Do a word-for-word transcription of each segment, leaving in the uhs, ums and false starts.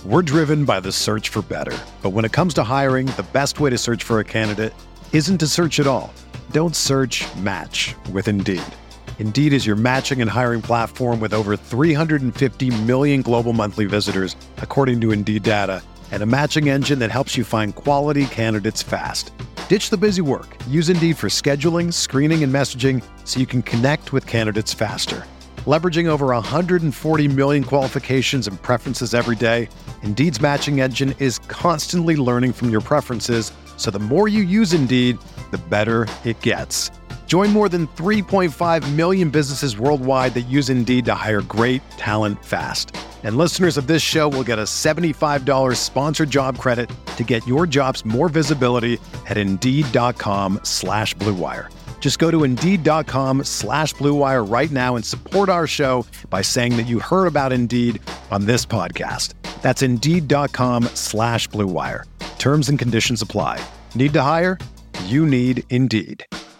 We're driven by the search for better. But when it comes to hiring, the best way to search for a candidate isn't to search at all. Don't search, match with Indeed. Indeed is your matching and hiring platform with over three hundred fifty million global monthly visitors, according to Indeed data, and a matching engine that helps you find quality candidates fast. Ditch the busy work. Use Indeed for scheduling, screening, and messaging so you can connect with candidates faster. Leveraging over one hundred forty million qualifications and preferences every day, Indeed's matching engine is constantly learning from your preferences, so the more you use Indeed, the better it gets. Join more than three point five million businesses worldwide that use Indeed to hire great talent fast. And listeners of this show will get a seventy-five dollars sponsored job credit to get your jobs more visibility at Indeed.com slash Blue Wire. Just go to Indeed.com slash Blue Wire right now and support our show by saying that you heard about Indeed on this podcast. That's Indeed.com slash Blue Wire. Terms and conditions apply. Need to hire? You need Indeed.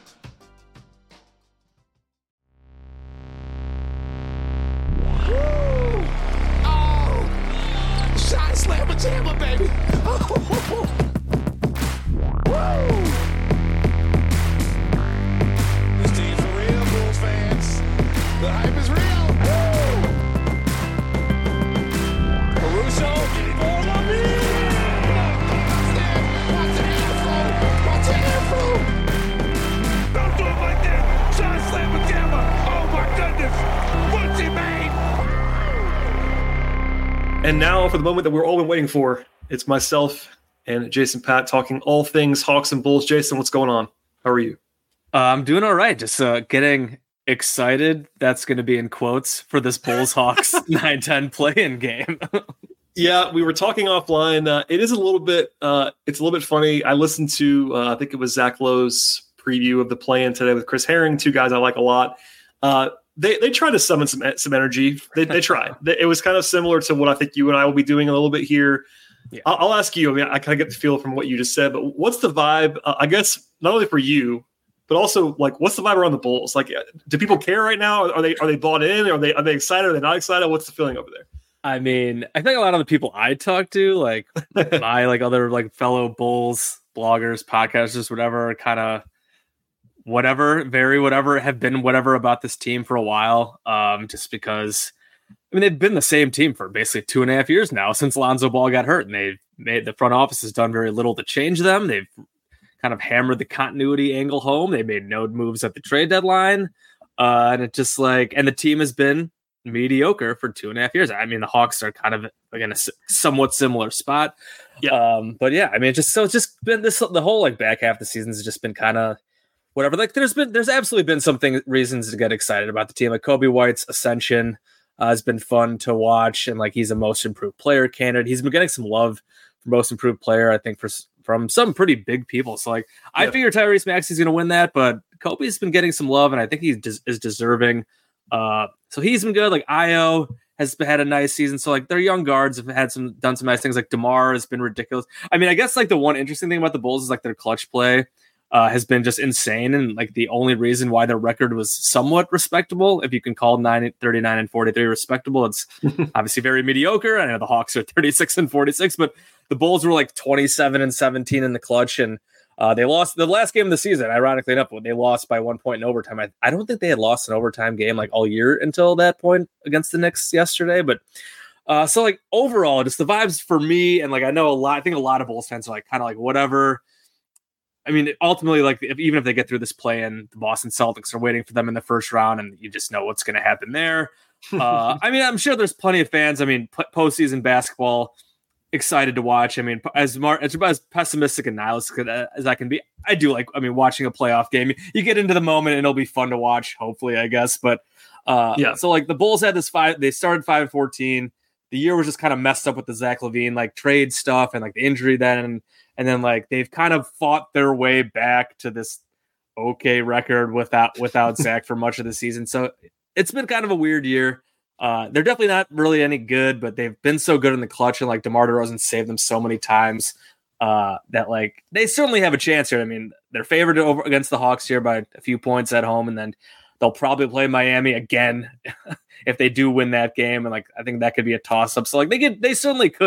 Slamma jamma, baby. Woo! This team's for real, Bulls fans. The hype is real. Woo! Caruso, for the lead. Watch the afro. Watch the afro. Don't do it like that. Sean Slamma jamma. Oh my goodness. What's he made? And now for the moment that we're all been waiting for, it's myself and Jason Pat talking all things Hawks and Bulls. Jason, what's going on? How are you? Uh, I'm doing all right. Just uh, getting excited. That's going to be in quotes for this Bulls Hawks nine ten play-in game. Yeah, we were talking offline. Uh, it is a little bit. Uh, it's a little bit funny. I listened to. Uh, I think it was Zach Lowe's preview of the play-in today with Chris Herring, two guys I like a lot. Uh, They they tried to summon some some energy. They they tried. It was kind of similar to what I think you and I will be doing a little bit here. Yeah. I'll, I'll ask you. I mean, I kind of get the feel from what you just said, but what's the vibe? Uh, I guess not only for you, but also like, what's the vibe around the Bulls? Like, do people care right now? Are they are they bought in? Are they are they excited? Are they not excited? What's the feeling over there? I mean, I think a lot of the people I talk to, like my like other like fellow Bulls bloggers, podcasters, whatever, kind of. Whatever, very whatever, have been whatever about this team for a while. Um, just because, I mean, they've been the same team for basically two and a half years now since Lonzo Ball got hurt, and they've made the front office has done very little to change them. They've kind of hammered the continuity angle home. They made no moves at the trade deadline, uh, and it just like, and the team has been mediocre for two and a half years. I mean, the Hawks are kind of again a somewhat similar spot. Yeah, um, but yeah, I mean, just so it's just been this the whole like back half of the season has just been kind of. Whatever, like there's been, there's absolutely been something reasons to get excited about the team. Like Kobe White's ascension uh, has been fun to watch, and like he's a most improved player candidate. He's been getting some love for most improved player, I think, for from some pretty big people. So like, yeah. I figure Tyrese Maxey's going to win that, but Kobe's been getting some love, and I think he des- is deserving. Uh, so he's been good. Like Io has had a nice season. So like their young guards have had some done some nice things. Like DeMar has been ridiculous. I mean, I guess like the one interesting thing about the Bulls is like their clutch play. Uh, has been just insane, and like the only reason why their record was somewhat respectable, if you can call nine thirty-nine and forty-three respectable, it's obviously very mediocre. I know the Hawks are thirty-six and forty-six, but the Bulls were like twenty-seven and seventeen in the clutch, and uh, they lost the last game of the season. Ironically enough, when they lost by one point in overtime, I, I don't think they had lost an overtime game like all year until that point against the Knicks yesterday. But uh, so like overall, just the vibes for me, and like I know a lot. I think a lot of Bulls fans are like kind of like whatever. I mean, ultimately, like if, even if they get through this play-in, the Boston Celtics are waiting for them in the first round, and you just know what's going to happen there. Uh, I mean, I'm sure there's plenty of fans. I mean, p- postseason basketball, excited to watch. I mean, as mar- as, as pessimistic and nihilistic as I can be, I do like. I mean, watching a playoff game, you get into the moment, and it'll be fun to watch. Hopefully, I guess. But uh, yeah. So like the Bulls had this five. They started five and fourteen. The year was just kind of messed up with the Zach LaVine like trade stuff and like the injury then. And, And then like they've kind of fought their way back to this okay record without without Zach for much of the season. So it's been kind of a weird year. Uh, they're definitely not really any good, but they've been so good in the clutch, and like DeMar DeRozan saved them so many times uh, that like they certainly have a chance here. I mean, they're favored over against the Hawks here by a few points at home, and then they'll probably play Miami again if they do win that game. And like I think that could be a toss up. So like they could, they certainly could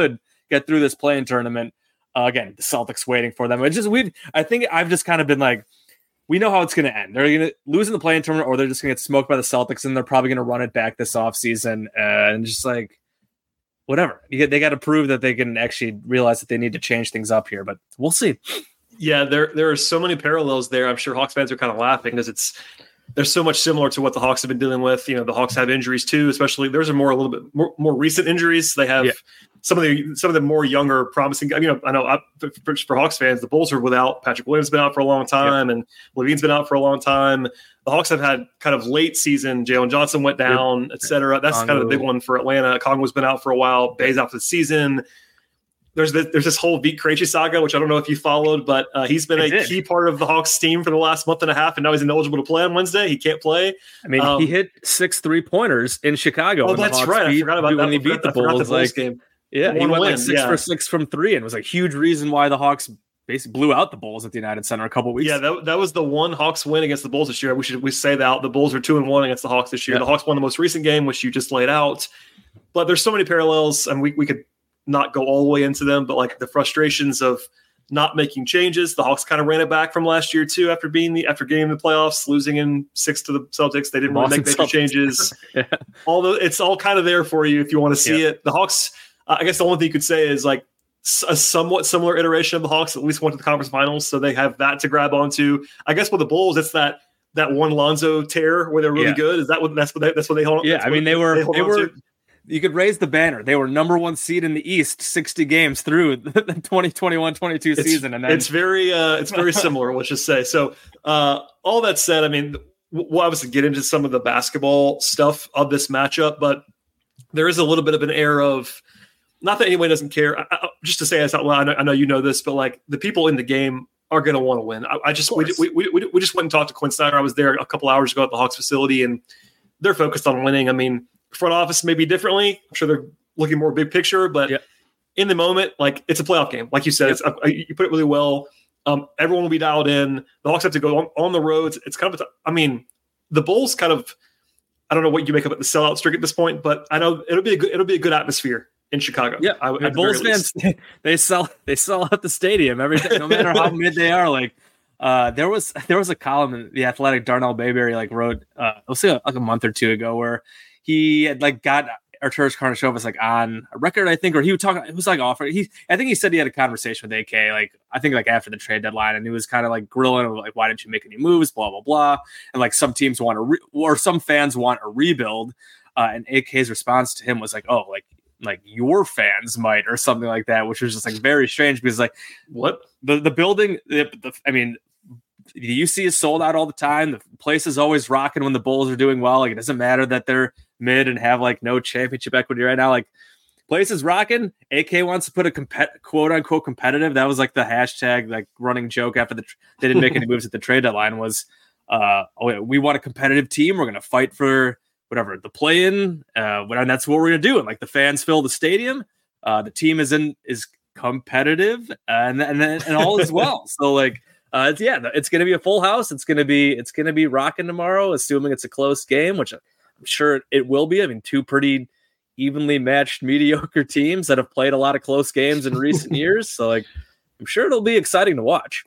get through this play-in tournament. Uh, again, the Celtics waiting for them. It's just we. I think I've just kind of been like, we know how it's going to end. They're going to lose in the play-in tournament, or they're just going to get smoked by the Celtics, and they're probably going to run it back this offseason. Uh, and just like, whatever. You get, they got to prove that they can actually realize that they need to change things up here, but we'll see. Yeah, there there are so many parallels there. I'm sure Hawks fans are kind of laughing because it's there's so much similar to what the Hawks have been dealing with. You know, the Hawks have injuries too, especially theirs are more a little bit more, more recent injuries. They have yeah. some of the some of the more younger, promising. I mean, I know I, for, for Hawks fans, the Bulls are without Patrick Williams, been out for a long time, yeah. and Levine's been out for a long time. The Hawks have had kind of late season. Jalen Johnson went down, yeah. et cetera. That's Congo. Kind of the big one for Atlanta. Congo's been out for a while. Bay's out for the season. There's this, there's this whole Vit Krejci saga, which I don't know if you followed, but uh, he's been I a did. key part of the Hawks team for the last month and a half, and now he's ineligible to play on Wednesday. He can't play. I mean, um, he hit six three pointers in Chicago. Oh, that's right. Beat, I forgot about when that. he beat the Bulls. Like, game. Yeah, he went win. like six yeah. for six from three, and was a huge reason why the Hawks basically blew out the Bulls at the United Center a couple weeks. Yeah, that, that was the one Hawks win against the Bulls this year. We should we say that the Bulls are two and one against the Hawks this year. Yeah. The Hawks won the most recent game, which you just laid out. But there's so many parallels, and we we could not go all the way into them, but like the frustrations of not making changes. The Hawks kind of ran it back from last year too, after being the after getting the playoffs, losing in six to the Celtics. They didn't really make major changes. yeah. Although it's all kind of there for you if you want to see yeah. it. The Hawks, uh, I guess the only thing you could say is like a somewhat similar iteration of the Hawks at least went to the conference finals, so they have that to grab onto. I guess with the Bulls, it's that that one Lonzo tear where they're really yeah. good. Is that what that's what they, that's what they hold? Yeah, I mean they were they, they were. To? You could raise the banner. They were number one seed in the East, sixty games through the twenty twenty-one twenty-two season. And then it's very, uh, it's very similar. Let's just say. So, uh, all that said, I mean, we'll obviously get into some of the basketball stuff of this matchup, but there is a little bit of an air of not that anyone doesn't care. I, I, just to say this out loud, I know, I know you know this, but like the people in the game are going to want to win. I, I just we, we we we just went and talked to Quinn Snyder. I was there a couple hours ago at the Hawks facility, and they're focused on winning. I mean. Front office maybe differently. I'm sure they're looking more big picture, but yep. in the moment, like it's a playoff game. Like you said, yep. it's, uh, you put it really well. Um, everyone will be dialed in. The Hawks have to go on, on the road. It's, it's kind of, a t- I mean, the Bulls kind of, I don't know what you make of it, the sellout streak at this point, but I know it'll be a good, it'll be a good atmosphere in Chicago. Yeah, I, I mean, Bulls fans, they sell, they sell out the stadium every time, no matter how mid they are. Like, uh, there was, there was a column in The Athletic, Darnell Bayberry like wrote, uh, I'll say like a month or two ago where he had like got Arturas Karnisovas like on a record, I think, or he would talk. It was like offering. He, I think he said he had a conversation with A K, like I think like after the trade deadline, and he was kind of like grilling him, like, "Why didn't you make any moves?" Blah blah blah. And like some teams want to, re- or some fans want a rebuild. Uh, and A K's response to him was like, "Oh, like like your fans might," or something like that, which was just like very strange because like what the the building, the, the I mean. The U C is sold out all the time. The place is always rocking when the Bulls are doing well. Like it doesn't matter that they're mid and have like no championship equity right now. Like place is rocking. A K wants to put a compet- quote unquote competitive. That was like the hashtag, like running joke after the tr- they didn't make any moves at the trade deadline was, uh, oh yeah, we want a competitive team. We're going to fight for whatever the play in, uh, and that's what we're going to do. And like the fans fill the stadium. Uh, the team is in is competitive and and and, and all is well. So like. Uh, it's, yeah, it's going to be a full house. It's going to be it's going to be rocking tomorrow, assuming it's a close game, which I'm sure it will be. I mean, two pretty evenly matched mediocre teams that have played a lot of close games in recent years. So, like, I'm sure it'll be exciting to watch.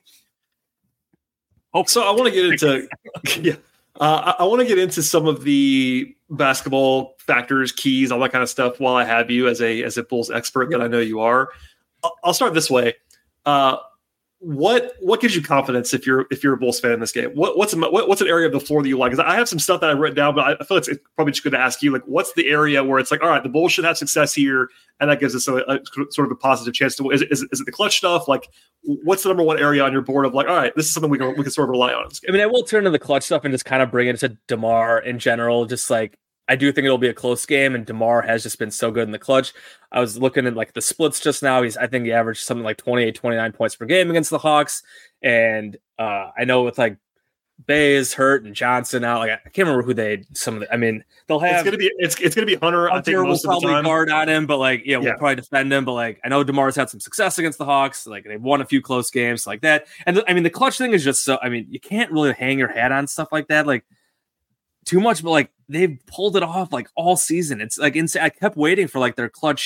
Oh, so I want to get into yeah, uh, I, I want to get into some of the basketball factors, keys, all that kind of stuff. While I have you as a as a Bulls expert that I know you are, I'll, I'll start this way. Uh, What what gives you confidence if you're if you're a Bulls fan in this game? What what's a, what, what's an area of the floor that you like? Because I have some stuff that I've written down, but I feel it's, it's probably just good to ask you. Like, what's the area where it's like, all right, the Bulls should have success here, and that gives us a, a sort of a positive chance to. Is it, is it, is it the clutch stuff? Like, what's the number one area on your board of like, all right, this is something we can we can sort of rely on in this game? I mean, I will turn to the clutch stuff and just kind of bring it to DeMar in general, just like. I do think it'll be a close game, and DeMar has just been so good in the clutch. I was looking at like the splits just now. He's, I think he averaged something like twenty-eight, twenty-nine points per game against the Hawks. And uh, I know with like Bays hurt and Johnson out, like I can't remember who they, some of the, I mean, they'll have, it's going to be, it's, it's going to be Hunter. Hunter I think most will of the probably time. guard on him, but like, yeah, we'll yeah. probably defend him. But like, I know DeMar's had some success against the Hawks. Like they've won a few close games like that. And th- I mean, the clutch thing is just so, I mean, you can't really hang your hat on stuff like that. Like, too much, but like they've pulled it off like all season. It's like insane. I kept waiting for like their clutch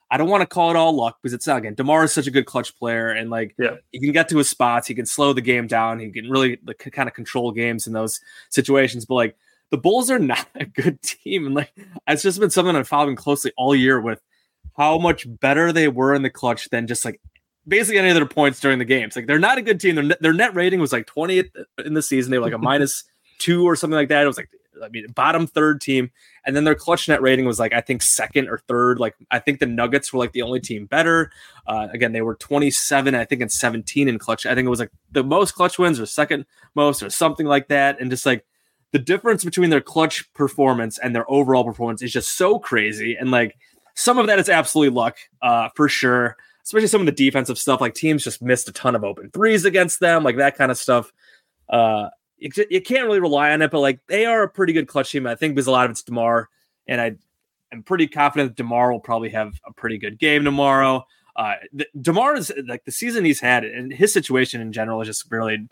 I don't want to call it all luck because it's not. Again, DeMar is such a good clutch player, and like yeah. he can get to his spots, he can slow the game down, he can really like, kind of control games in those situations. But like the Bulls are not a good team, and like it's just been something I'm following closely all year with how much better they were in the clutch than just like basically any other points during the games. Like they're not a good team. Their net, their net rating was like twentieth in the season. They were like a minus two or something like that. It was like I mean bottom third team. And then their clutch net rating was like, I think second or third. Like, I think the Nuggets were like the only team better. Uh, again, they were twenty-seven, I think, and seventeen in clutch. I think it was like the most clutch wins or second most or something like that. And just like the difference between their clutch performance and their overall performance is just so crazy. And like some of that is absolutely luck uh, for sure, especially some of the defensive stuff. Like teams just missed a ton of open threes against them, like that kind of stuff. Uh, You, you can't really rely on it, but like they are a pretty good clutch team. I think because a lot of it's DeMar, and I am pretty confident that DeMar will probably have a pretty good game tomorrow. Uh, the, DeMar is like the season he's had, and his situation in general is just really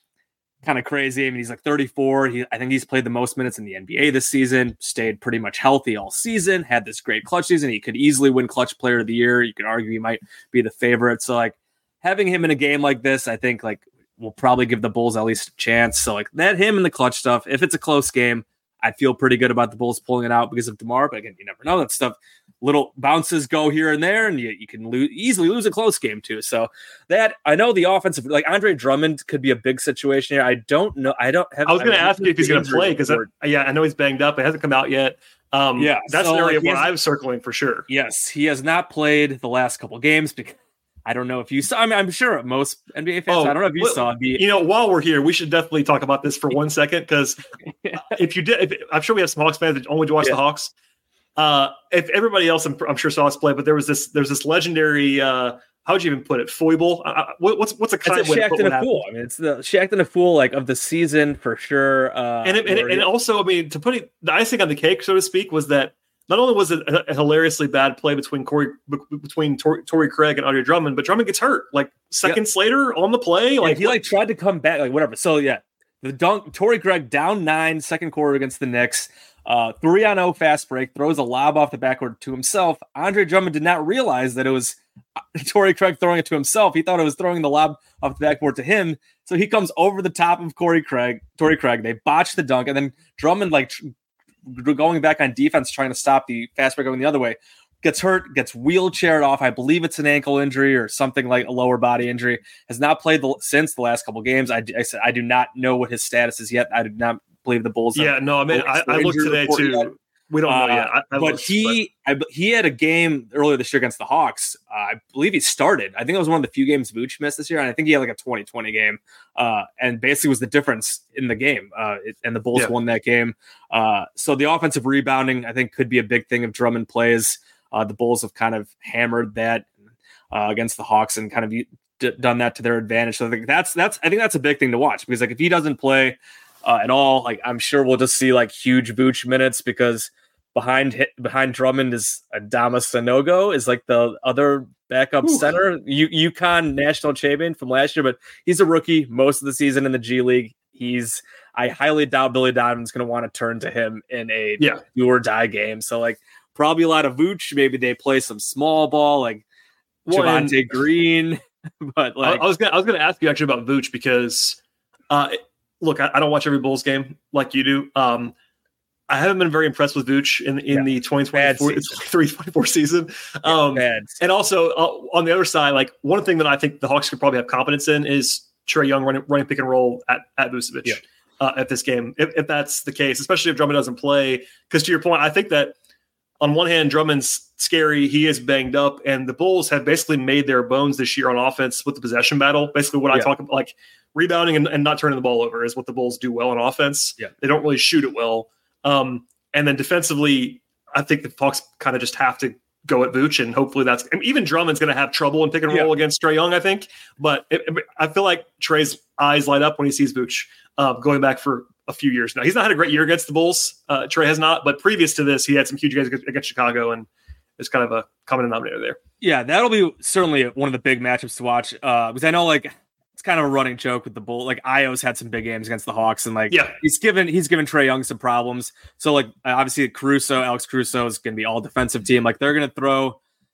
kind of crazy. I mean, he's like thirty-four. He, I think he's played the most minutes in the N B A this season, stayed pretty much healthy all season, had this great clutch season. He could easily win clutch player of the year. You could argue he might be the favorite. So like having him in a game like this, I think like, will probably give the Bulls at least a chance. So like that him and the clutch stuff, if it's a close game, I feel pretty good about the Bulls pulling it out because of DeMar. But again, you never know. That stuff, little bounces go here and there, and you, you can lose, easily lose a close game too. So that I know the offensive, like Andre Drummond could be a big situation here. I don't know. I don't have. I was going to ask you if he's going to play because yeah, I know he's banged up. It hasn't come out yet. Um, yeah, that's so, an area like, where I was circling for sure. Yes, he has not played the last couple games because. I don't know if you saw. I mean, I'm sure most N B A fans. Oh, I don't know if you well, saw. The, you know, while we're here, we should definitely talk about this for one second because if you did, if, I'm sure we have some Hawks fans that only watch yeah. the Hawks. Uh, if everybody else, I'm, I'm sure saw us play, but there was this. There's this legendary. Uh, how would you even put it? Foible. Uh, what, what's what's a kind of way to put a fool? I mean, it's the she acting a fool like of the season for sure. Uh, and it, and, it, and also, I mean, to put it, the icing on the cake, so to speak, was that. Not only was it a, a hilariously bad play between Corey, b- between Tor- Torrey Craig and Andre Drummond, but Drummond gets hurt like seconds yep. later on the play. Like yeah, he like tried to come back, like whatever. So yeah, the dunk, Torrey Craig down nine, second quarter against the Knicks, uh, three on zero fast break, throws a lob off the backboard to himself. Andre Drummond did not realize that it was Torrey Craig throwing it to himself. He thought it was throwing the lob off the backboard to him. So he comes over the top of Corey Craig, Torrey Craig. They botch the dunk, and then Drummond like. Tr- going back on defense, trying to stop the fast break going the other way, gets hurt, gets wheelchaired off. I believe it's an ankle injury or something like a lower body injury. Has not played the, since the last couple games. I, I said I do not know what his status is yet. I do not believe the Bulls. Yeah, no, I mean I, I looked today too. Yet. We don't know uh, yet. I, I but looked, he, but. I, he had a game earlier this year against the Hawks. Uh, I believe he started. I think it was one of the few games Vooch missed this year, and I think he had like a twenty twenty game. Uh, and basically was the difference in the game. Uh, it, and the Bulls yeah. won that game. Uh, so the offensive rebounding, I think, could be a big thing if Drummond plays. Uh, the Bulls have kind of hammered that uh, against the Hawks and kind of d- done that to their advantage. So I think that's that's I think that's a big thing to watch because like if he doesn't play uh, at all, like I'm sure we'll just see like huge Vooch minutes because. Behind behind Drummond is Adama Sanogo is like the other backup Ooh. center, U- UConn national champion from last year, but he's a rookie most of the season in the G League. He's I highly doubt Billy Donovan's going to want to turn to him in a yeah. do or die game. So like probably a lot of Vooch. Maybe they play some small ball like well, Javonte Green. But like I was gonna I was gonna ask you actually about Vooch because uh, look, I, I don't watch every Bulls game like you do. Um, I haven't been very impressed with Vooch in, in yeah. the twenty twenty-three twenty-four season. Um, yeah, and also uh, on the other side, like one thing that I think the Hawks could probably have confidence in is Trae Young running, running pick and roll at, at Vucevic yeah. uh, at this game. If, if that's the case, especially if Drummond doesn't play, because to your point, I think that on one hand, Drummond's scary. He is banged up, and the Bulls have basically made their bones this year on offense with the possession battle. Basically what yeah. I talk about, like rebounding and, and not turning the ball over is what the Bulls do well on offense. Yeah. They don't really shoot it well. Um, and then defensively, I think the Hawks kind of just have to go at Vooch, and hopefully that's and even Drummond's going to have trouble in pick and roll yeah. against Trae Young, I think. But it, it, I feel like Trae's eyes light up when he sees Vooch uh, going back for a few years now. He's not had a great year against the Bulls. Uh, Trae has not, but previous to this, he had some huge games against Chicago, and it's kind of a common denominator there. Yeah, that'll be certainly one of the big matchups to watch uh, because I know like. It's kind of a running joke with the Bull. Like Io's had some big games against the Hawks, and like yeah. he's given he's given Trae Young some problems. So like obviously Caruso, Alex Caruso is going to be all defensive team. Like they're going to throw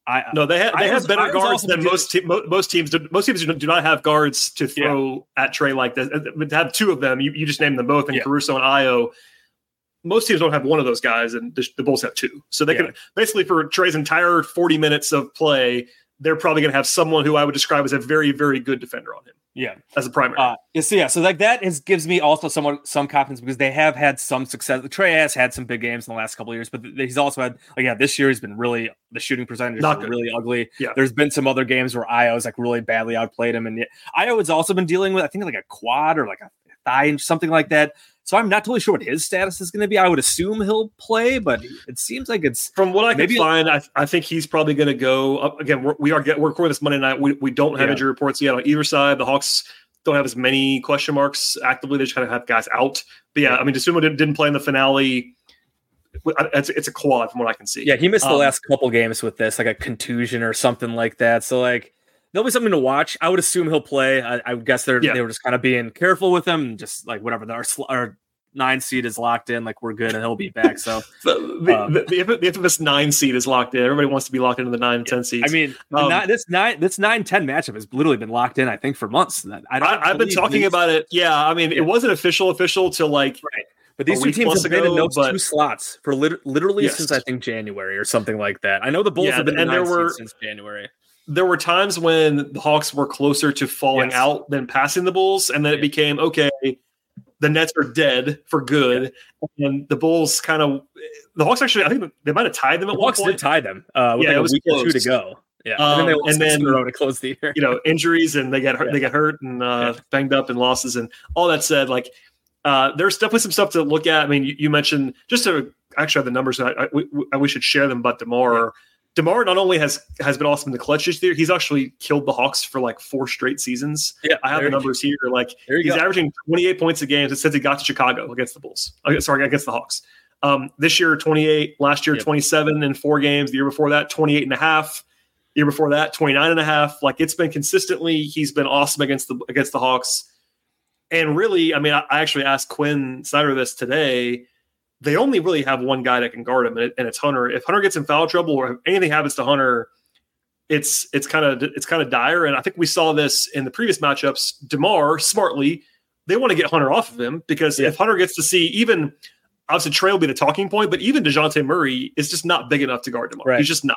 I no, they have they I have was, better guards than doing, most te- most teams. Do, most teams do not have guards to throw yeah. at Trey like this. To have two of them, you, you just named them both, and yeah. Caruso and Ayo. Most teams don't have one of those guys, and the, the Bulls have two. So they yeah. can basically for Trey's entire forty minutes of play, they're probably going to have someone who I would describe as a very, very good defender on him. Yeah, as a primary. Uh, yeah, so yeah, so like that is gives me also somewhat some confidence because they have had some success. Trey has had some big games in the last couple of years, but he's also had like yeah, this year he's been really the shooting percentage is really ugly. Yeah, there's been some other games where Ayo's like really badly outplayed him, and Ayo has also been dealing with I think like a quad or like a thigh something like that. So I'm not totally sure what his status is going to be. I would assume he'll play, but it seems like it's from what I can find. I, I think he's probably going to go up again. We're, we are get, we're recording this Monday night. We we don't have yeah. injury reports yet on either side. The Hawks don't have as many question marks actively. They just kind of have guys out. But yeah, I mean, Dosunmu didn't, didn't play in the finale. It's, it's a quad from what I can see. Yeah, he missed the um, last couple games with this, like a contusion or something like that. So like there'll be something to watch. I would assume he'll play. I, I guess they're yeah. they were just kind of being careful with him, just like whatever. Our, our nine seed is locked in, like we're good, and he'll be back. So the, the, um, the, the, the infamous nine seed is locked in. Everybody wants to be locked into the nine and ten seeds. I mean, um, nine, this nine this nine ten matchup has literally been locked in. I think for months. I don't I, I've been talking these, about it. Yeah, I mean, yeah. it wasn't official official till like right. But these two teams have been in those two slots for lit- literally yes. since I think January or something like that. I know the Bulls yeah, have been in there were since January. There were times when the Hawks were closer to falling yes. out than passing the Bulls, and then it yeah. became okay. The Nets are dead for good, yeah. and the Bulls kind of the Hawks actually. I think they might have tied them at the one Hawks point. Did tie them. Uh, with yeah, like it was a week close. or two to go. Yeah, um, and then they lost and then in a row to close the year. You know, injuries and they get hurt, yeah. they get hurt and uh, yeah. banged up and losses and all that said, like uh, there's definitely some stuff to look at. I mean, you, you mentioned just to actually have the numbers. I, I, we, we should share them. But DeMar, yeah. DeMar not only has has been awesome in the clutch this year, he's actually killed the Hawks for like four straight seasons. Yeah, I have the numbers here. Like he's go. averaging twenty-eight points a game since he got to Chicago against the Bulls. Uh, sorry, against the Hawks. Um, this year, twenty-eight. Last year, yep. twenty-seven in four games. The year before that, twenty-eight and a half. The year before that, twenty-nine and a half. Like it's been consistently, he's been awesome against the against the Hawks. And really, I mean, I, I actually asked Quinn Snyder this today. They only really have one guy that can guard him, and, it, and it's Hunter. If Hunter gets in foul trouble or if anything happens to Hunter, it's it's kind of it's kind of dire. And I think we saw this in the previous matchups. DeMar smartly, they want to get Hunter off of him because yeah. if Hunter gets to see even obviously Trey will be the talking point, but even DeJounte Murray is just not big enough to guard DeMar. Right. He's just not.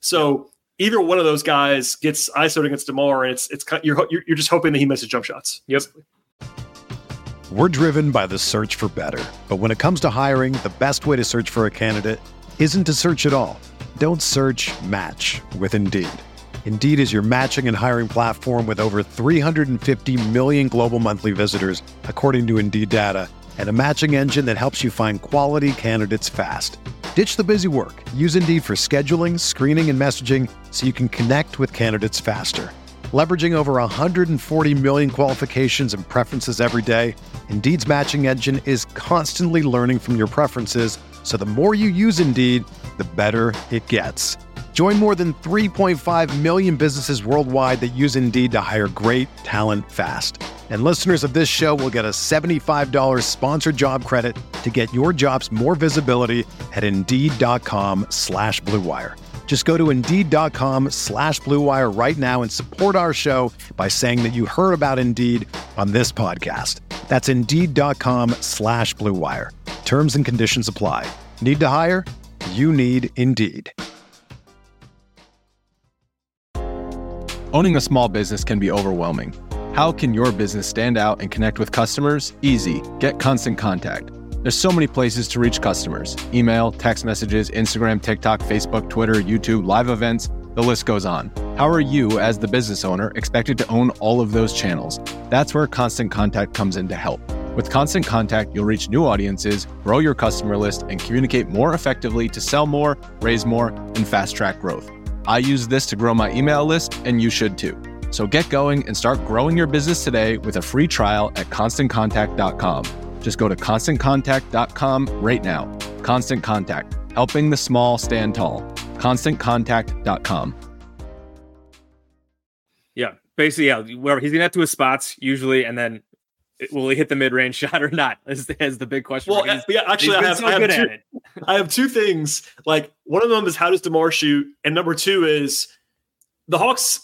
So yeah. either one of those guys gets I S O'd against DeMar, and it's it's you're you're just hoping that he misses jump shots. Yep. Basically. We're driven by the search for better. But when it comes to hiring, the best way to search for a candidate isn't to search at all. Don't search, match with Indeed. Indeed is your matching and hiring platform with over three hundred fifty million global monthly visitors, according to Indeed data, and a matching engine that helps you find quality candidates fast. Ditch the busy work. Use Indeed for scheduling, screening, and messaging so you can connect with candidates faster. Leveraging over one hundred forty million qualifications and preferences every day, Indeed's matching engine is constantly learning from your preferences, so the more you use Indeed, the better it gets. Join more than three point five million businesses worldwide that use Indeed to hire great talent fast. And listeners of this show will get a seventy-five dollars sponsored job credit to get your jobs more visibility at Indeed.com slash Blue Wire. Just go to Indeed.com slash Blue Wire right now and support our show by saying that you heard about Indeed on this podcast. That's Indeed.com slash Blue Wire. Terms and conditions apply. Need to hire? You need Indeed. Owning a small business can be overwhelming. How can your business stand out and connect with customers? Easy. Get Constant Contact. There's so many places to reach customers. Email, text messages, Instagram, TikTok, Facebook, Twitter, YouTube, live events, the list goes on. How are you, as the business owner, expected to own all of those channels? That's where Constant Contact comes in to help. With Constant Contact, you'll reach new audiences, grow your customer list, and communicate more effectively to sell more, raise more, and fast-track growth. I use this to grow my email list, and you should too. So get going and start growing your business today with a free trial at constant contact dot com. Just go to constant contact dot com right now. Constant Contact, helping the small stand tall. constant contact dot com. Yeah, basically, yeah. Wherever he's gonna have to his spots usually, and then will he hit the mid range shot or not? Is, is the big question. Well, he's, yeah, actually, I have, so I, have good two, at it. I have two things. Like one of them is how does DeMar shoot, and number two is the Hawks.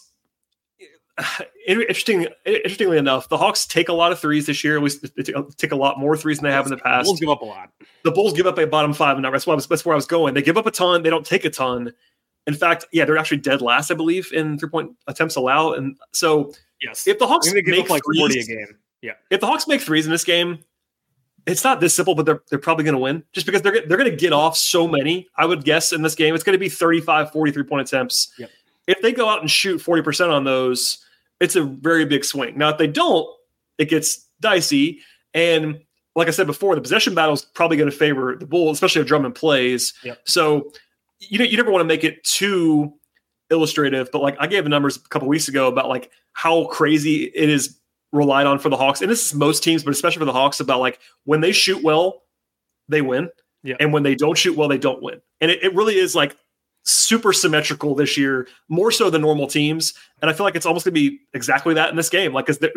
Interesting, interestingly enough, the Hawks take a lot of threes this year. At least they take a lot more threes than they have in the past. The Bulls give up a lot. The Bulls give up a bottom five, and that's where I was, that's where I was going. They give up a ton. They don't take a ton. In fact, yeah, they're actually dead last, I believe, in three point attempts allowed. And so, yes, if the Hawks give make up like threes, forty a game, yeah, if the Hawks make threes in this game, it's not this simple, but they're they're probably going to win just because they're they're going to get off so many. I would guess in this game, it's going to be thirty-five, forty three point attempts. Yep. If they go out and shoot forty percent on those, it's a very big swing. Now, if they don't, it gets dicey. And like I said before, the possession battle is probably going to favor the Bulls, especially if Drummond plays. Yep. So you know, you never want to make it too illustrative, but like I gave the numbers a couple weeks ago about like how crazy it is relied on for the Hawks. And this is most teams, but especially for the Hawks, about like when they shoot well, they win. Yeah. And when they don't shoot well, they don't win. And it, it really is like super symmetrical this year, more so than normal teams. And I feel like it's almost going to be exactly that in this game. Like, because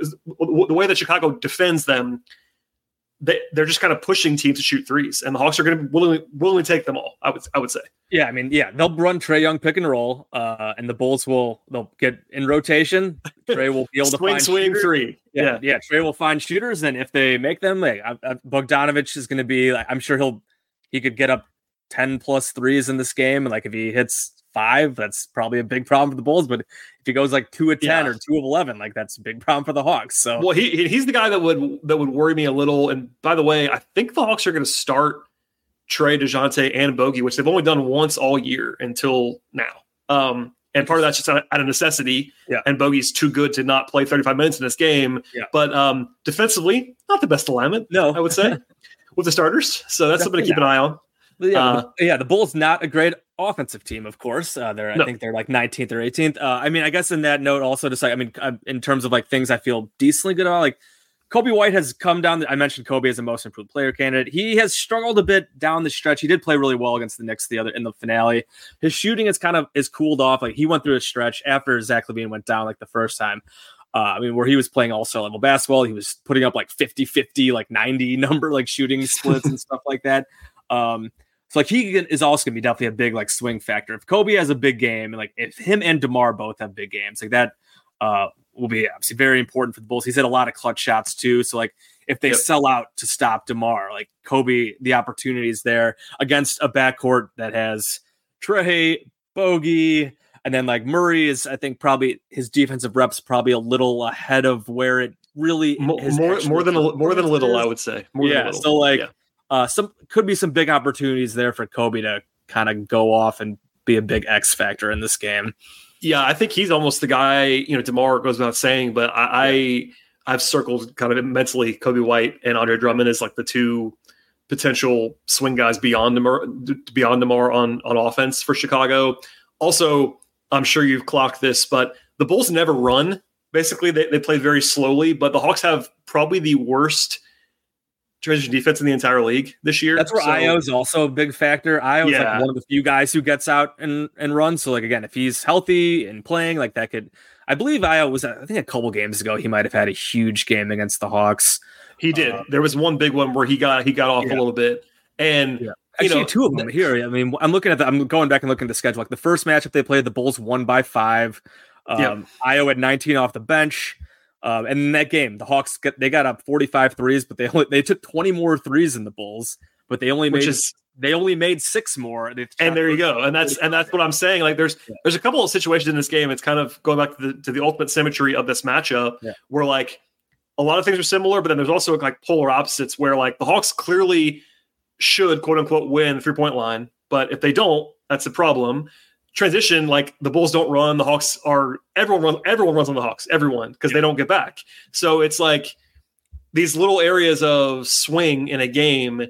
the way that Chicago defends them, they, they're just kind of pushing teams to shoot threes, and the Hawks are going to willingly, willingly take them all. I would, I would say. Yeah, I mean, yeah, they'll run Trae Young pick and roll, uh, and the Bulls will they'll get in rotation. Trae will be able to swing, find swing shooters. three. Yeah, yeah, yeah. Trae will find shooters, and if they make them, like I, I, Bogdanovich is going to be. Like, I'm sure he'll he could get up ten plus threes in this game, and like if he hits five, that's probably a big problem for the Bulls. But if he goes like two of ten yeah. or two of eleven, like that's a big problem for the Hawks. So well, he he's the guy that would that would worry me a little. And by the way, I think the Hawks are going to start Trae, DeJounte, and Bogey, which they've only done once all year until now. Um, and part of that's just out of necessity. Yeah. And Bogey's too good to not play thirty-five minutes in this game. Yeah. But um, defensively, not the best alignment. No, I would say with the starters. So that's something to keep not. an eye on. Yeah, Uh, the, yeah. The Bulls not a great offensive team, of course. Uh, they're I No. think they're like nineteenth or eighteenth. Uh, I mean, I guess in that note, also just like I mean, uh, in terms of like things I feel decently good about, like Kobe White has come down. I mentioned Kobe as a most improved player candidate. He has struggled a bit down the stretch. He did play really well against the Knicks the other in the finale. His shooting is kind of is cooled off. Like he went through a stretch after Zach LaVine went down like the first time. Uh, I mean, where he was playing all-star level basketball, he was putting up like fifty fifty, like ninety number, like shooting splits and stuff like that. Um, so like he is also going to be definitely a big like swing factor. If Kobe has a big game, and like if him and DeMar both have big games, like that uh, will be obviously very important for the Bulls. He's hit a lot of clutch shots too. So like if they Yep. sell out to stop DeMar, like Kobe, the opportunities there against a backcourt that has Trae, Bogey, and then like Murray is, I think probably his defensive reps probably a little ahead of where it really more his more, actual more than a, more than a little, is. I would say. More yeah. than a little. So like Yeah. uh, some could be some big opportunities there for Kobe to kind of go off and be a big X factor in this game. Yeah, I think he's almost the guy. You know, DeMar goes without saying, but I, yeah. I I've circled kind of mentally Kobe White and Andre Drummond as like the two potential swing guys beyond DeMar, beyond DeMar on on offense for Chicago. Also, I'm sure you've clocked this, but the Bulls never run. Basically, they, they play very slowly, but the Hawks have probably the worst transition defense in the entire league this year. That's where so, Io is also a big factor. Io is Yeah. like one of the few guys who gets out and, and runs. So like, again, if he's healthy and playing, like that could, I believe Io was, I think a couple games ago, he might've had a huge game against the Hawks. He did. Uh, there was one big one where he got, he got off yeah. a little bit. And, Yeah. you Actually, know, two of them here. I mean, I'm looking at the, I'm going back and looking at the schedule. Like the first matchup they played, the Bulls won by five. Um, Yeah. Io had nineteen off the bench. Um, and in that game, the Hawks got, they got up forty-five threes, but they only, they took twenty more threes than the Bulls, but they only Which made is- they only made six more. They and there you go. And that's and that's what I'm saying. Like there's Yeah. there's a couple of situations in this game. It's kind of going back to the to the ultimate symmetry of this matchup, Yeah. where like a lot of things are similar, but then there's also like polar opposites where like the Hawks clearly should quote unquote win the three point line, but if they don't, that's a problem. Transition, like the Bulls don't run, the Hawks are everyone runs everyone runs on the Hawks, everyone, because they don't get back. So it's like these little areas of swing in a game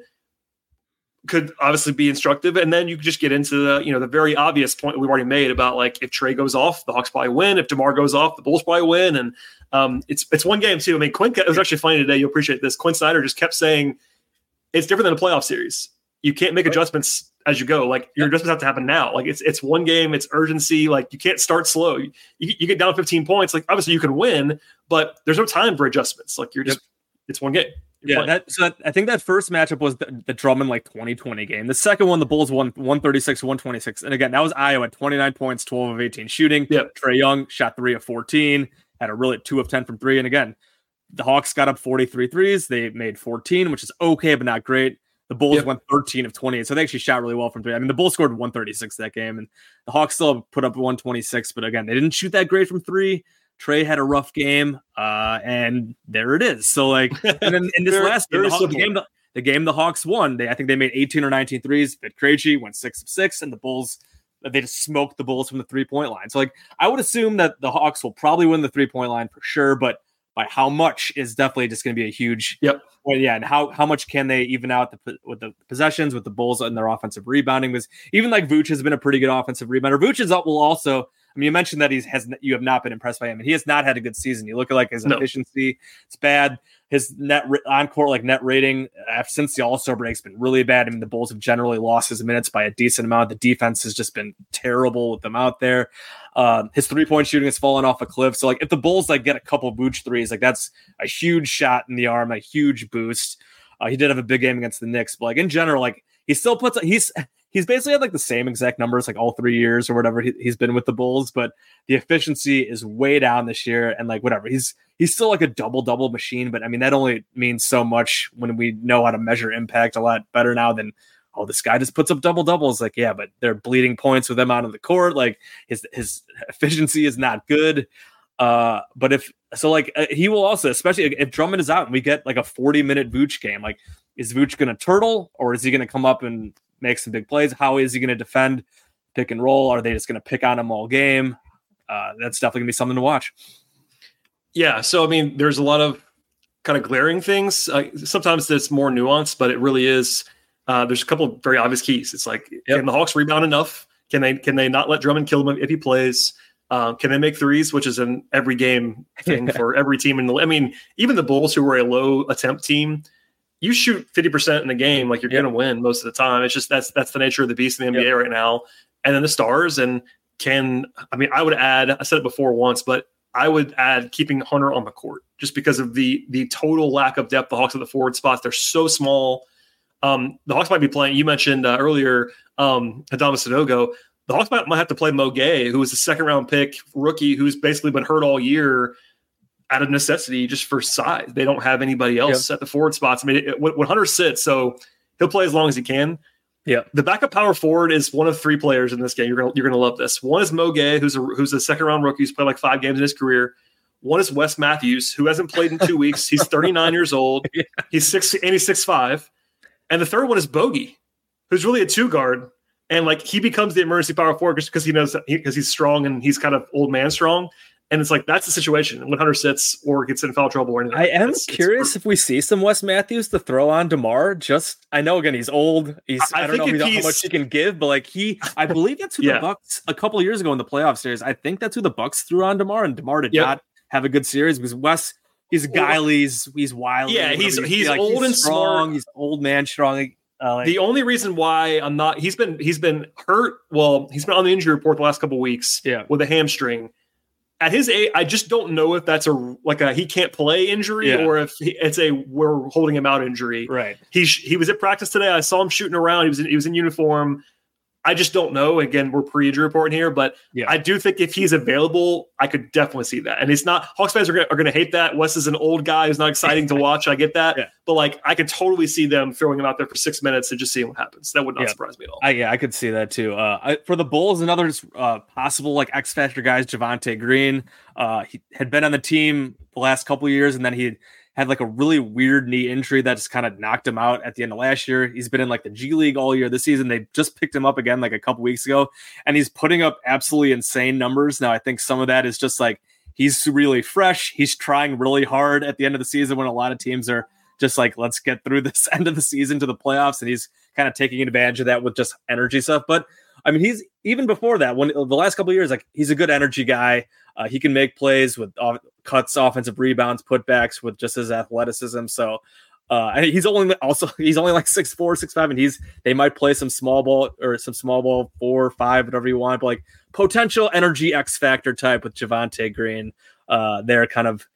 could obviously be instructive. And then you could just get into the, you know, the very obvious point we've already made about like if Trae goes off, the Hawks probably win. If DeMar goes off, the Bulls probably win. And um, it's it's one game too. I mean, Quinn, it was actually funny today. You'll appreciate this. Quinn Snyder just kept saying it's different than a playoff series. You can't make adjustments as you go. Like your adjustments have to happen now. Like it's it's one game, it's urgency. Like you can't start slow. You, you get down fifteen points. Like obviously you can win, but there's no time for adjustments. Like you're just it's one game. Yeah, that, so that, I think that first matchup was the, the Drummond like twenty twenty game. The second one, the Bulls won one thirty-six to one twenty-six. And again, that was Iowa, twenty-nine points, twelve of eighteen shooting. Yep. Trae Young shot three of fourteen, had a really two of ten from three. And again, the Hawks got up forty-three threes. They made fourteen, which is okay, but not great. The Bulls yep. went thirteen of twenty-eight, so they actually shot really well from three. I mean, the Bulls scored one thirty-six that game, and the Hawks still put up one twenty-six, but again, they didn't shoot that great from three. Trae had a rough game, uh, and there it is. So, like, and then in this very, last game the, the game, the, the game the Hawks won, they I think they made eighteen or nineteen threes. Vit Krejci went six of six, and the Bulls, they just smoked the Bulls from the three-point line. So, like, I would assume that the Hawks will probably win the three-point line for sure, but by how much is definitely just going to be a huge yep. Well, yeah, and how how much can they even out the, with the possessions with the Bulls and their offensive rebounding? Because even like Vooch has been a pretty good offensive rebounder. Vooch is up will also. I mean, you mentioned that he's has you have not been impressed by him, and he has not had a good season. You look at like his no. efficiency; it's bad. His net on court like net rating uh, since the All Star break has been really bad. I mean, the Bulls have generally lost his minutes by a decent amount. The defense has just been terrible with them out there. Um, his three point shooting has fallen off a cliff. So, like, if the Bulls like get a couple Vooch threes, like that's a huge shot in the arm, a huge boost. Uh, he did have a big game against the Knicks, but like in general, like he still puts he's. He's basically had like the same exact numbers like all three years or whatever he, he's been with the Bulls, but the efficiency is way down this year. And like whatever, he's he's still like a double double machine. But I mean, that only means so much when we know how to measure impact a lot better now than oh, this guy just puts up double doubles. Like yeah, but they're bleeding points with him out on the court. Like his his efficiency is not good. Uh, but if so, like uh, he will also, especially if Drummond is out and we get like a forty minute Vooch game, like is Vooch going to turtle or is he going to come up and make some big plays? How is he going to defend pick and roll? Are they just going to pick on him all game? Uh, that's definitely going to be something to watch. Yeah. So, I mean, there's a lot of kind of glaring things. Uh, sometimes it's more nuanced, but it really is. Uh, there's a couple of very obvious keys. It's like, yep. Can the Hawks rebound enough? Can they, can they not let Drummond kill him if he plays? Um, can they make threes, which is an every game thing yeah. for every team in the, I mean, even the Bulls, who were a low attempt team, you shoot fifty percent in a game, like you're yep. going to win most of the time. It's just that's that's the nature of the beast in the N B A yep. right now. And then the stars and can I mean I would add I said it before once, but I would add keeping Hunter on the court just because of the the total lack of depth. The Hawks at the forward spots, they're so small. Um, the Hawks might be playing. You mentioned uh, earlier um, Adama Sanogo. The Hawks might, might have to play Mo Gay, who was a second round pick rookie who's basically been hurt all year. Out of necessity, just for size, they don't have anybody else yeah. at the forward spots. I mean, it, when Hunter sits, so he'll play as long as he can. Yeah, the backup power forward is one of three players in this game. You're gonna you're gonna love this. One is Mo Gay, who's a who's a second round rookie who's played like five games in his career. One is Wes Matthews, who hasn't played in two weeks. He's thirty-nine years old. Yeah. He's six and he's six five. And the third one is Bogey, who's really a two guard, and like he becomes the emergency power forward just because he knows because he, he's strong and he's kind of old man strong. And it's like, that's the situation when Hunter sits or gets in foul trouble or anything. I am it's, curious it's, if we see some Wes Matthews to throw on DeMar. Just, I know, again, he's old. He's, I, I don't know how much he can give, but like he, I believe that's who yeah. the Bucks, a couple of years ago in the playoff series, I think that's who the Bucks threw on DeMar, and DeMar did yep. not have a good series because Wes, he's guily, he's, he's wild. Yeah, he's, he's, he's like, old he's and strong. smart. He's old man strong. Uh, like, the only reason why I'm not, he's been, he's been hurt. Well, he's been on the injury report the last couple of weeks yeah. with a hamstring. At his age, I just don't know if that's a like a he can't play injury yeah. or if he, it's a we're holding him out injury. Right. He he was at practice today. I saw him shooting around. He was in, he was in uniform. I just don't know. Again, we're pre-injury reporting here, but yeah. I do think if he's available, I could definitely see that. And it's not Hawks fans are gonna, are going to hate that. Wes is an old guy who's not exciting to watch. I get that, yeah. but like I could totally see them throwing him out there for six minutes and just seeing what happens. That would not yeah. surprise me at all. I, yeah, I could see that too. Uh, I, for the Bulls, another uh, possible like X factor guys, Javonte Green. Uh, he had been on the team the last couple of years, and then he had like a really weird knee injury that just kind of knocked him out at the end of last year. He's been in like the G League all year this season. They just picked him up again like a couple weeks ago, and he's putting up absolutely insane numbers. Now, I think some of that is just like he's really fresh. He's trying really hard at the end of the season when a lot of teams are just like, let's get through this end of the season to the playoffs. And he's kind of taking advantage of that with just energy stuff. But I mean, he's even before that, when the last couple of years, like he's a good energy guy. Uh, he can make plays with off, cuts, offensive rebounds, putbacks with just his athleticism. So uh, and he's only also he's only like six four, six five, and he's they might play some small ball or some small ball four, five, whatever you want, but like potential energy X factor type with Javonte Green. Uh, they're kind of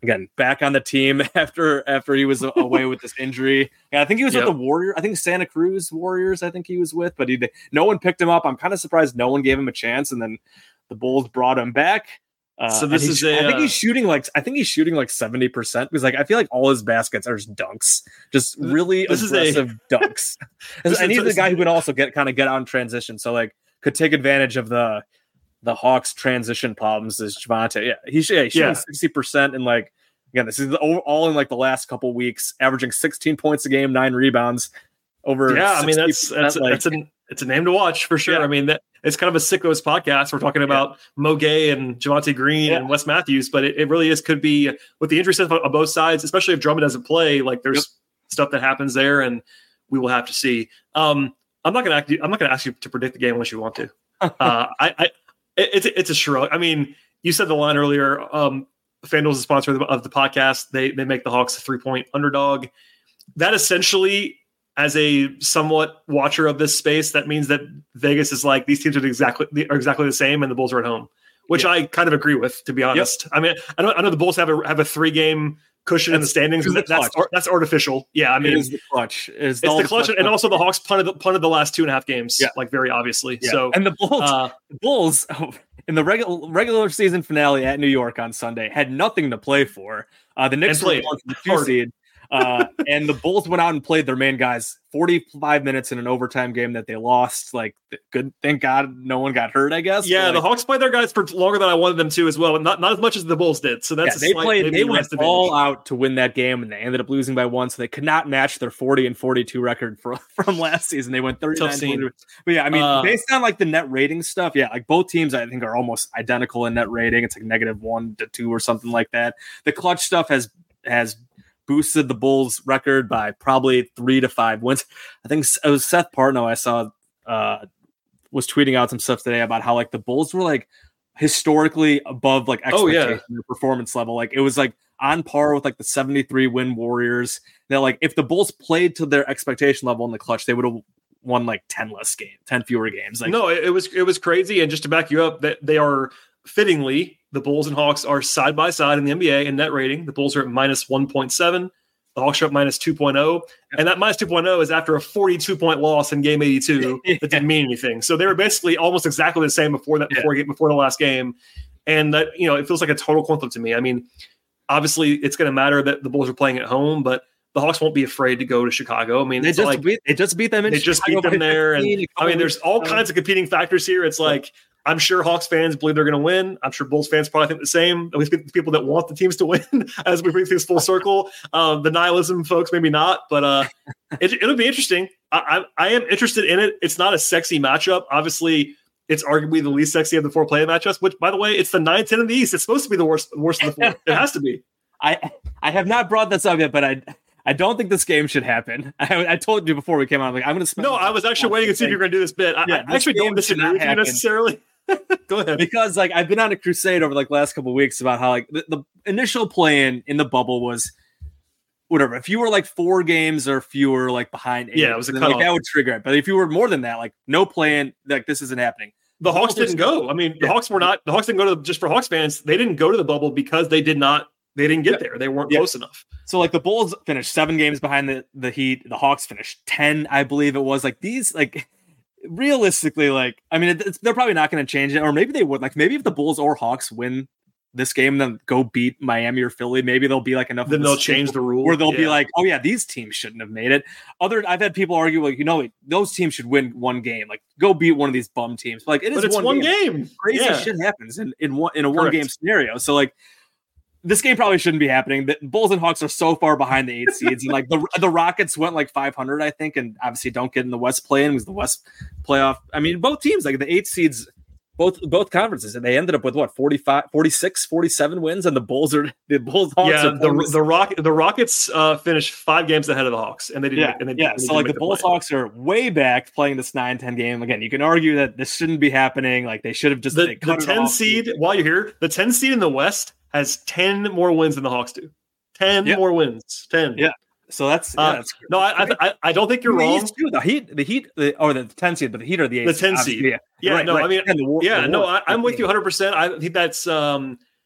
again back on the team after after he was away with this injury. Yeah, I think he was yep. with the Warrior. I think Santa Cruz Warriors. I think he was with, but he no one picked him up. I'm kind of surprised no one gave him a chance, and then the Bulls brought him back. Uh, so this is a, I think uh, he's shooting like I think he's shooting like seventy percent because like I feel like all his baskets are just dunks, just really this aggressive is a, dunks. this and is, he's the guy who can also get kind of get out in transition, so like could take advantage of the the Hawks transition problems. Is Javonte? Yeah, he's yeah he's shooting sixty yeah. percent and like again this is the, all in like the last couple weeks, averaging sixteen points a game, nine rebounds. Over yeah, I mean that's that's like, that's an it's a name to watch for sure. Yeah. I mean that. It's kind of a sickos podcast. We're talking about yeah. Mo Gay and Javonte Green yeah. and Wes Matthews, but it, it really is could be with the injury stuff on both sides, especially if Drummond doesn't play. Like there's yep. stuff that happens there, and we will have to see. Um, I'm not going to I'm not going to ask you to predict the game unless you want to. uh, I, I it's it's a shrug. I mean, you said the line earlier. Um, FanDuel is a sponsor of the, of the podcast. They they make the Hawks a three point underdog. That essentially. As a somewhat watcher of this space, that means that Vegas is like these teams are exactly are exactly the same, and the Bulls are at home, which yeah. I kind of agree with, to be honest. Yep. I mean, I know I know the Bulls have a have a three game cushion that's, in the standings, but that's that's artificial. Yeah, I mean, it is the clutch. It is it's the, the clutch, clutch, and also the Hawks punted the, punted the last two and a half games, yeah. like very obviously. Yeah. So and the Bulls, uh, the Bulls in the regular regular season finale at New York on Sunday had nothing to play for. Uh, the Knicks were the two seed. uh, and the Bulls went out and played their main guys forty-five minutes in an overtime game that they lost. Like, good, thank God no one got hurt, I guess. Yeah, like, the Hawks played their guys for longer than I wanted them to as well, and not, not as much as the Bulls did. So that's yeah, a they slight, played. They went all advantage. out to win that game, and they ended up losing by one. So they could not match their forty and forty-two record for, from last season. They went thirty-nine. But yeah, I mean, uh, based on like the net rating stuff, yeah, like both teams I think are almost identical in net rating. It's like negative one to two or something like that. The clutch stuff has has. boosted the Bulls record by probably three to five wins. I think it was Seth Partnow I saw uh, was tweeting out some stuff today about how like the Bulls were like historically above like expectation, oh, yeah. their performance level. Like it was like on par with like the seventy-three win Warriors. That like if the Bulls played to their expectation level in the clutch, they would have won like ten less games, ten fewer games. Like no, it, it was it was crazy. And just to back you up, that they are fittingly. The Bulls and Hawks are side by side in the N B A in net rating. The Bulls are at minus one point seven. The Hawks are at minus two point oh. And that minus two point oh is after a forty-two point loss in game eighty-two yeah. that didn't mean anything. So they were basically almost exactly the same before that, before, yeah. before the last game. And that, you know, it feels like a total coin flip to me. I mean, obviously it's going to matter that the Bulls are playing at home, but the Hawks won't be afraid to go to Chicago. I mean, they just like, beat, they just beat them in They Chicago just beat them there. And I mean, there's all kinds of competing factors here. It's like, I'm sure Hawks fans believe they're going to win. I'm sure Bulls fans probably think the same. At least the people that want the teams to win as we bring things full circle. Um, the nihilism folks, maybe not, but uh, it, it'll be interesting. I, I, I am interested in it. It's not a sexy matchup. Obviously, it's arguably the least sexy of the four play matchups, which, by the way, it's the nine ten in the East. It's supposed to be the worst, worst of the four. It has to be. I I have not brought this up yet, but I I don't think this game should happen. I, I told you before we came on, like I'm going to spend. No, I was actually waiting to see if you're going to do this bit. I, yeah, I actually don't disagree with you necessarily. Go ahead. Because like I've been on a crusade over like the last couple of weeks about how like the, the initial play-in in the bubble was whatever. If you were like four games or fewer like behind eight, yeah, it was a then, like, that would trigger it. But if you were more than that, like no play-in, like this isn't happening. The, the Hawks didn't go. I mean, the yeah. Hawks were not. The Hawks didn't go to the, just for Hawks fans. They didn't go to the bubble because they did not. They didn't get yeah. there. They weren't yeah. close enough. So like the Bulls finished seven games behind the the Heat. The Hawks finished ten, I believe it was. Like these like. Realistically, like I mean, it's, they're probably not going to change it, or maybe they would. Like maybe if the Bulls or Hawks win this game, then go beat Miami or Philly, maybe they'll be like enough. Then they'll change the rule, or they'll yeah. be like, oh yeah, these teams shouldn't have made it. Other, I've had people argue like, you know, those teams should win one game. Like go beat one of these bum teams. Like it is but it's one, one game. game. Crazy yeah. shit happens in in one in a one game scenario. So like. This game probably shouldn't be happening. The Bulls and Hawks are so far behind the eight seeds, and like the the Rockets went like five hundred, I think, and obviously don't get in the West play-in because the West playoff. I mean, both teams, like the eight seeds, both both conferences, and they ended up with what forty-five, forty-six, forty-seven wins, and the Bulls are the Bulls. Hawks yeah, are the the Rock the Rockets uh, finished five games ahead of the Hawks, and they didn't. Yeah, and they, yeah. and they so like the, the Bulls play. Hawks are way back playing this nine ten game again. You can argue that this shouldn't be happening. Like they should have just the, the ten seed. While you're here, the ten seed in the West has ten more wins than the Hawks do. ten yep. more wins. ten. Yeah. So that's, yeah, uh, that's no, I, I I don't think you're the wrong. Too, the Heat, the Heat, the, or the ten seed, but the Heat are the eight. The ten seed. Yeah, yeah. Right, no, right. I mean, the war, yeah, the no, I, I'm with you one hundred percent. I think that's um,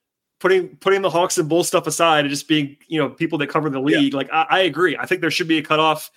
putting putting the Hawks and Bulls stuff aside and just being, you know, people that cover the league, yeah. like I, I agree. I think there should be a cutoff.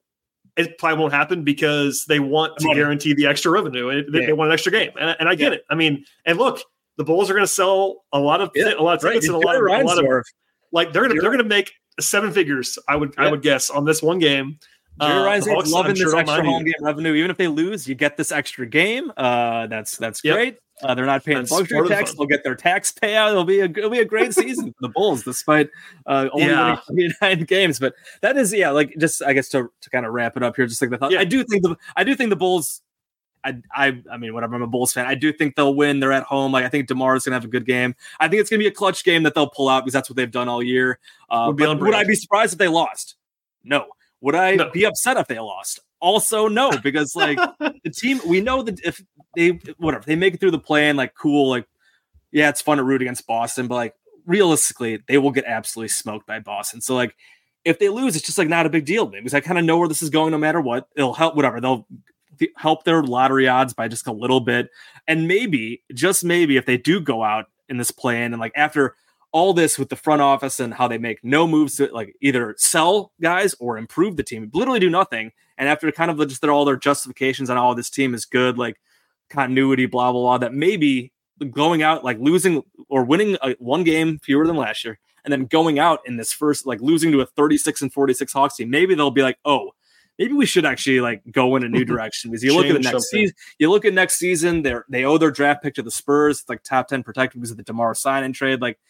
It probably won't happen because they want to guarantee the extra revenue and they, yeah. they want an extra game. And, and I get yeah. it. I mean, and look, the Bulls are going to sell a lot of yeah. a lot of tickets right. and a lot, of, a lot of like they're going to they're going to make seven figures. I would yeah. I would guess on this one game. Jerry uh, Reinsdorf's loving this sure extra home game revenue. Even if they lose, you get this extra game. Uh, that's that's yep. great. Uh, they're not paying luxury tax. They'll get their tax payout. It'll be a it'll be a great season for the Bulls, despite uh, only yeah. winning twenty-nine games. But that is yeah, like just I guess to, to kind of wrap it up here, just like the thought. Yeah. I do think the I do think the Bulls. I I I mean, whatever. I'm a Bulls fan. I do think they'll win. They're at home. Like I think DeMar's gonna have a good game. I think it's gonna be a clutch game that they'll pull out because that's what they've done all year. Uh, would, but would I be surprised if they lost? No. Would I no. be upset if they lost? Also, no, because like the team, we know that if they whatever they make it through the play-in, like cool, like yeah, it's fun to root against Boston, but like realistically, they will get absolutely smoked by Boston. So like if they lose, it's just like not a big deal to me because I kind of know where this is going no matter what. It'll help whatever they'll help their lottery odds by just a little bit, and maybe just maybe if they do go out in this play-in and like after all this with the front office and how they make no moves to like either sell guys or improve the team, literally do nothing. And after kind of just their, all their justifications on all this team is good, like continuity, blah, blah, blah, that maybe going out, like losing or winning a, one game fewer than last year, and then going out in this first, like losing to a thirty-six and forty-six Hawks team, maybe they'll be like, oh, maybe we should actually like go in a new direction. Because you look at the next something. season, you look at next season, they they owe their draft pick to the Spurs. It's like top ten protected because of the DeMar sign and trade. Like,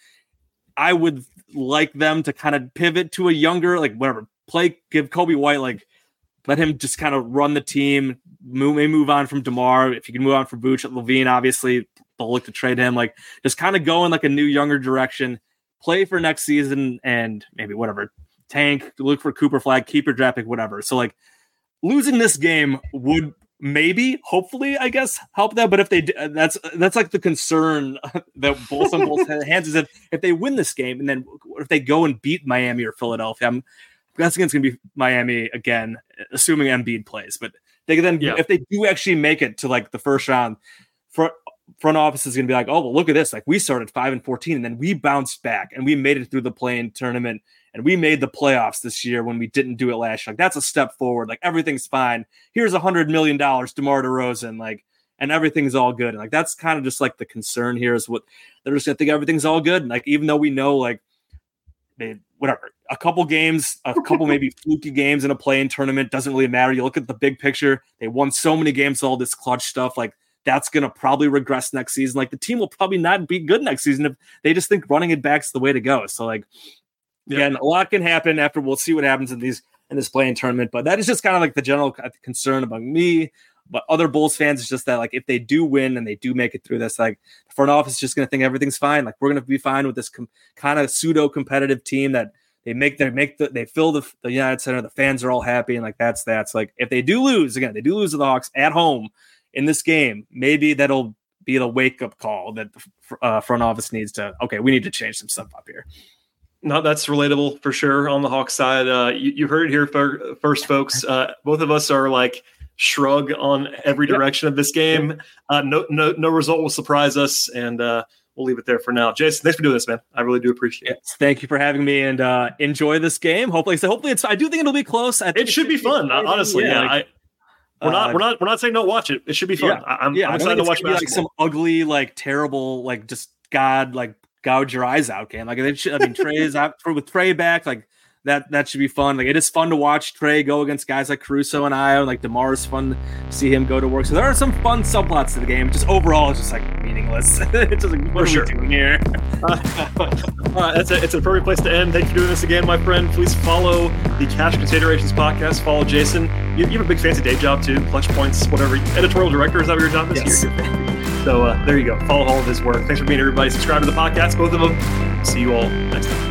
I would like them to kind of pivot to a younger, like whatever, play, give Kobe White, like let him just kind of run the team, move, may move on from DeMar. If you can move on from Vooch, Levine, obviously they'll look to trade him, like just kind of go in like a new, younger direction, play for next season and maybe whatever, tank, look for Cooper Flag, keep your draft pick, whatever. So like losing this game would maybe, hopefully, I guess, help them. But if they, that's that's like the concern that both on both hands is if, if they win this game and then if they go and beat Miami or Philadelphia, I'm guessing it's going to be Miami again, assuming Embiid plays. But they then, yeah. if they do actually make it to like the first round, front front office is going to be like, oh, well, look at this. Like we started five and fourteen, and then we bounced back and we made it through the play-in tournament. And we made the playoffs this year when we didn't do it last year. Like, that's a step forward. Like, everything's fine. Here's a hundred million dollars, DeMar DeRozan. Like, and everything's all good. And like, that's kind of just like the concern here is what they're just gonna think everything's all good. And like, even though we know, like, they whatever, a couple games, a couple maybe fluky games in a play-in tournament doesn't really matter. You look at the big picture. They won so many games, all this clutch stuff. Like, that's gonna probably regress next season. Like, the team will probably not be good next season if they just think running it back's the way to go. So like. Again, a lot can happen after. We'll see what happens in these in this play-in tournament, but that is just kind of like the general concern among me, but other Bulls fans is just that like if they do win and they do make it through this, like the front office is just going to think everything's fine. Like we're going to be fine with this com- kind of pseudo competitive team that they make they make the they fill the, the United Center. The fans are all happy and like that's that's like if they do lose again, they do lose to the Hawks at home in this game. Maybe that'll be the wake up call that the uh, front office needs to. Okay, we need to change some stuff up here. No, that's relatable for sure on the Hawks side. Uh, you, you heard it here for, first, folks. Uh, both of us are like shrug on every direction of this game. Uh, no, no, no result will surprise us, and uh, we'll leave it there for now. Jason, thanks for doing this, man. I really do appreciate it. Yes, thank you for having me, and uh, enjoy this game. Hopefully, so hopefully it's. I do think it'll be close. I think it, it should be fun, be honestly. Yeah, yeah like, I, we're not, uh, we're not, we're not saying don't watch it. It should be fun. Yeah, I, I'm, yeah, I'm excited to watch basketball. Like some ugly, like terrible, like just God, like. Gouge your eyes out game. Like they should, I mean, Trey is out for with Trey back. Like that, that should be fun. Like it is fun to watch Trey go against guys like Caruso and Io. And like DeMar is fun to see him go to work. So there are some fun subplots to the game. Just overall, it's just like meaningless. It's just like what for are sure. we doing here? uh, uh, that's a, it's a perfect place to end. Thanks for doing this again, my friend. Please follow the Cash Considerations podcast. Follow Jason. You, you have a big fancy day job too. Clutch Points, whatever. Editorial director, is that what your job is? Yes. So uh, there you go. Follow all of his work. Thanks for being here, everybody. Subscribe to the podcast, both of them. See you all next time.